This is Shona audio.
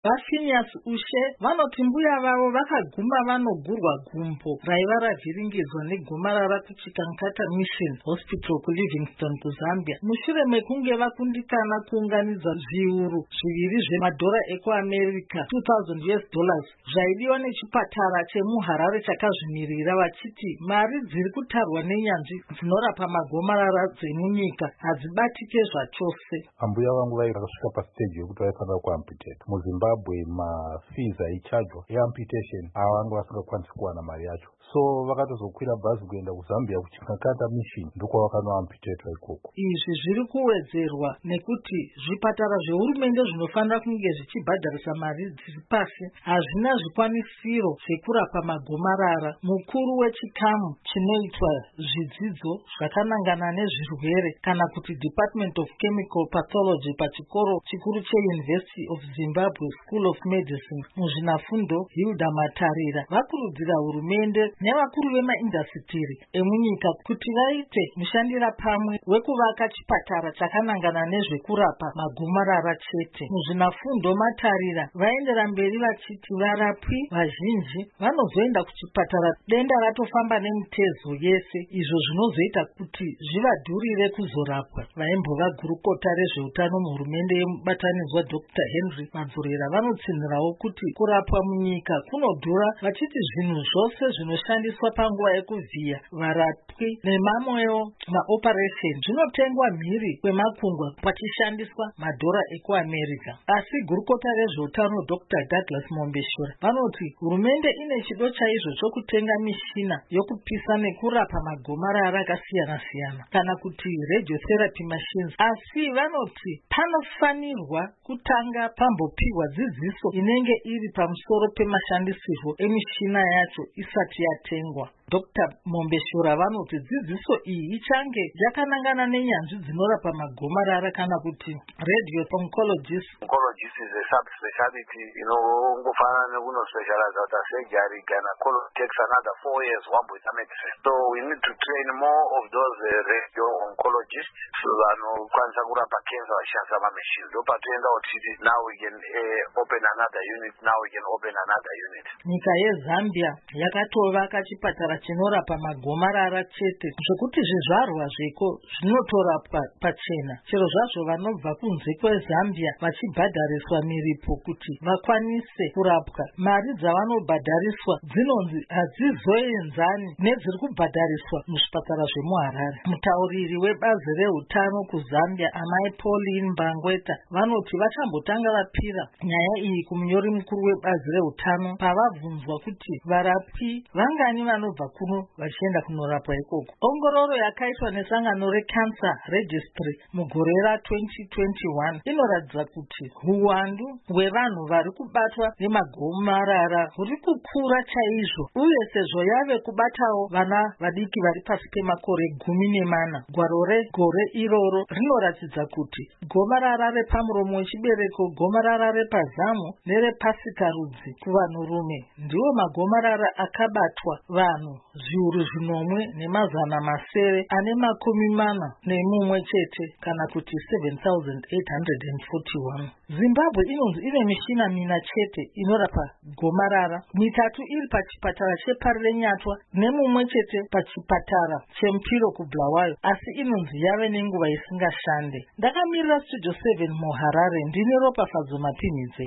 vaPhinias Ushe vanoti mbuya vavo vakaguma vanogurwa gumbo raiva ravhiringidzwa negomarara kuChikankata Mission Hospital kuLivingstone kuZambia mushure mekunge vakundikana kuunganidza zviuru zviviri zvemadhora ekuAmerica $2,000 zvaidiwa nechipatara chemuHarare chakazvimirira vachiti mari dziri kutarwa nenyanzvi dzinorapa magomarara dzemunyika hadzibatike zvachose. Ambuya vangu vakasvika pastage yekuti vaifanira kuamputate. MuZimbabwe mafees aichajwa eamputation vanga vasingakwanisi kuwana mari yacho, so vakatozokwira bhazi kuenda kuZambia kuChikankata Mission ndokwavakanoamputatwa ikoko. Izvi zviri kuwedzerwa nekuti zvipatara zvehurumende zvinofanira kunge zvichibhadharisa mari dziri pasi hazvina zvikwanisiro zvekurapa magomarara. Mukuru wechikamu chinoitwa zvidzidzo zvakanangana nezvirwere kana kuti Department of Chemical Pathology pachikoro chikuru cheUniversity of Zimbabwe School of Medicine muzvinafundo Hilda Matarira vakurudzira hurumende nevakuru vemaindasitiri emunyika kuti vaite mushandira pamwe wekuvaka chipatara chakanangana nezvekurapa magomarara chete. Muzvinafundo Matarira vaendera mberi vachiti varapwi vazhinji vanozoenda kuchipatara denda ratofamba nemitezo yese, izvo zvinozoita kuti zvivadhurire kuzorapwa. Vaimbova gurukota rezveutano muhurumende yemubatanidzwa Dr. Henry Madzorera vanotsinhirawo kuti kurapwa munyika kunodhura, vachiti zvinhu zvose zvinoshandiswa panguva yekuvhiya varapwi nemamwewo maoperation zvinotengwa mhiri kwemakungwa pachishandiswa madhora ekuAmerica. Asi gurukota rezveutano Dr. Douglas Mombeshura vanoti hurumende ine chido chaizvo chokutenga mishina yokupisa nekurapa magomarara akasiyana-siyana kana kuti radiotherapy machines, asi vanoti panofanirwa kutanga pambopiwa dzidziso inenge iri pamusoro pemashandisirwo emishina yacho isati yatengwa. Dr. Mombeshura vanoti dzidziso iyi ichange yakanangana nenyanzvi dzinorapa magomarara kana kuti radio oncologist. Oncologist is a subspecialty inongofanana nekunospecialize out surgery. Gynecology takes another 4 years wamboita medicine. So we need to train more of those radio oncologists vanokwanisa kurapa cancer vachishandisa mamachines. Ndopatoenda kuti now we can open another unit, now we can open another unit. Nyika yeZambia yakatovaka chipatara chinorapa magomarara chete zvokuti zvizvarwa zveko zvinotorapwa pachena. Chero zvazvo vanobva kunze kweZambia vachibhadhariswa miripo kuti vakwanise kurapwa, mari dzavanobhadhariswa dzinonzi hadzizoenzani nedziri kubhadhariswa muzvipatara zvemuHarare. Mutauriri webazi reutano kuZambia Amai Pauline Mbangweta vanoti vachambotanga vapira nyaya iyi kumunyori mukuru webazi reutano pavabvunzwa kuti varapwi vangani vanobva kuno vachienda kunorapwa ikoko. Ongororo yakaitwa nesangano reCancer Registry mugore ra2021 inoratidza kuti huwandu hwevanhu vari kubatwa nemagomarara huri kukura chaizvo, uye sezvo yave kubatawo vana vadiki vari pasi pemakore 14. Gwaro regore iroro rinoratidza kuti gomarara repamuromo wechibereko, gomarara repazamu nerepasikarudzi kuvanhurume ndiwo magomarara akabatwa vanhu zviuru 1,700 ane 41 chete kana kuti 7,841. Zimbabwe inonzi ine mishina 4 chete inorapa gomarara, 3 iri pachipatara cheParirenyatwa ne1 chete pachipatara cheMupiro kuBulawayo, asi inonzi yave nenguva isingashande. Ndakamirira Studio 7 muHarare, ndine Ropafadzo Mapinidze.